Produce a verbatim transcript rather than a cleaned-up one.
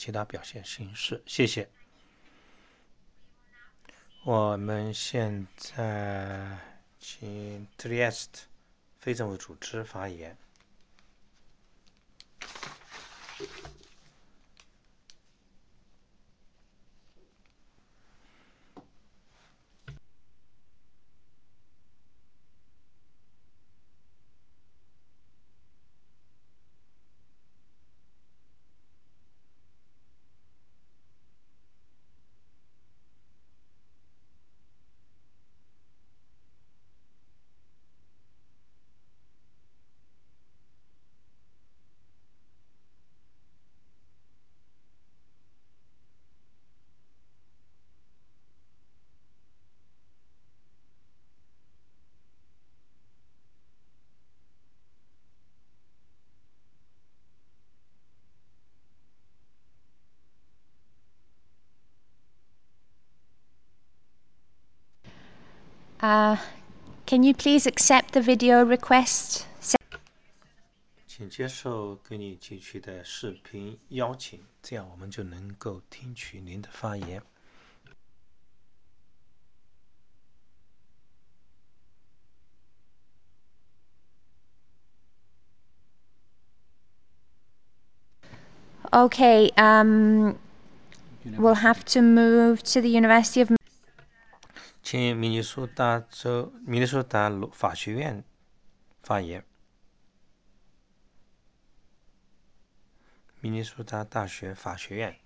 其他表现形式。谢谢。我们现在请 Trieste 非政府组织发言。 Uh, can you please accept the video request? 请接受跟你进去的视频邀请，这样我们就能够听取您的发言。 Okay, um, we'll have to move to the University of 请明尼苏达州明尼苏达法学院发言。明尼苏达大学法学院。